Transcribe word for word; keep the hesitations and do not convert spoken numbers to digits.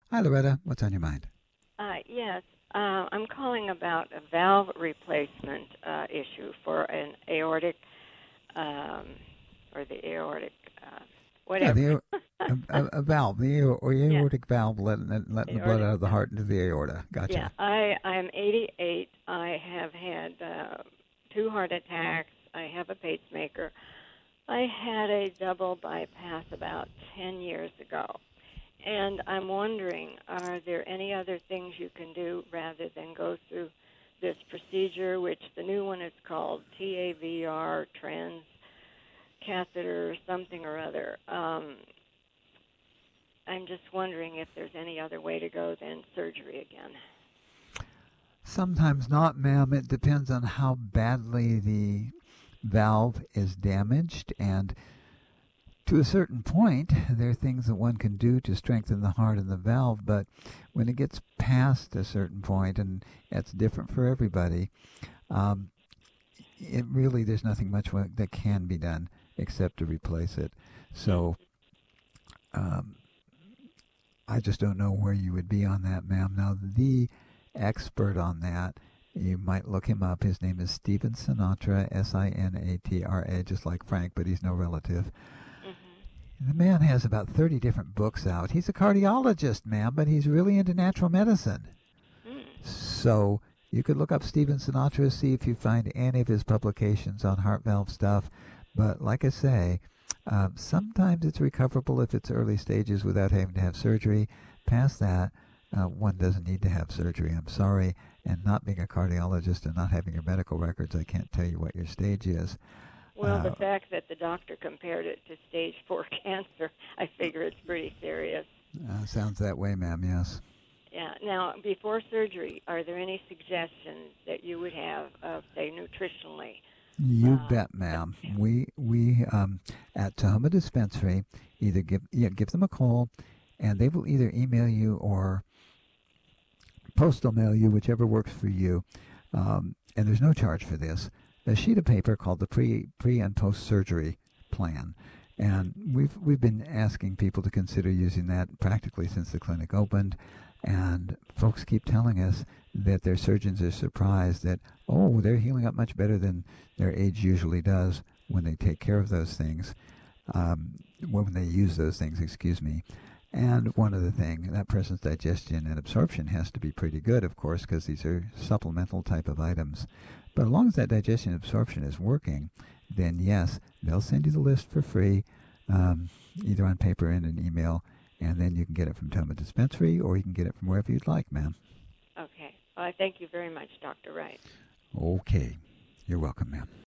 Hi, Loretta. What's on your mind? Uh, yes, uh, I'm calling about a valve replacement uh, issue for an aortic, um, or the aortic, uh, Yeah, whatever. the aor- a, a, a valve, the aor- or Yeah, aortic valve, letting, letting the blood aortic out of the valve. heart into the aorta. Yeah, Gotcha. I I'm eighty-eight. I have had uh, two heart attacks. I have a pacemaker. I had a double bypass about ten years ago. And I'm wondering, are there any other things you can do rather than go through this procedure, which the new one is called T A V R, trans catheter, something or other? Um, I'm just wondering if there's any other way to go than surgery again. Sometimes not, ma'am. It depends on how badly the valve is damaged, and to a certain point, there are things that one can do to strengthen the heart and the valve, but when it gets past a certain point, and it's different for everybody, um, it really, there's nothing much that can be done except to replace it. So, Mm-hmm. um, I just don't know where you would be on that, ma'am. Now, the expert on that, you might look him up. His name is Stephen Sinatra, S I N A T R A, just like Frank, but he's no relative. Mm-hmm. The man has about thirty different books out. He's a cardiologist, ma'am, but he's really into natural medicine. Mm. So you could look up Stephen Sinatra, see if you find any of his publications on heart valve stuff. But like I say, um, sometimes it's recoverable if it's early stages without having to have surgery. Past that, uh, one doesn't need to have surgery. I'm sorry. And not being a cardiologist and not having your medical records, I can't tell you what your stage is. Well, the Uh, fact that the doctor compared it to stage four cancer, I figure it's pretty serious. uh, sounds that way, ma'am, yes. Yeah. Now, before surgery, are there any suggestions that you would have of, say, nutritionally? You Uh, bet, ma'am. We we um, at Tahoma Dispensary either give yeah, give them a call, and they will either email you or postal mail you, whichever works for you. Um, and there's no charge for this. A sheet of paper called the pre pre and post surgery plan, and we've we've been asking people to consider using that practically since the clinic opened, and folks keep telling us that their surgeons are surprised that oh they're healing up much better than their age usually does when they take care of those things, um, when they use those things. Excuse me. And one other thing, that person's digestion and absorption has to be pretty good, of course, because these are supplemental type of items. But as long as that digestion and absorption is working, then yes, they'll send you the list for free, um, either on paper and an email, and then you can get it from Toma Dispensary or you can get it from wherever you'd like, ma'am. okay. Well, I thank you very much, Doctor Wright. Okay. You're welcome, ma'am.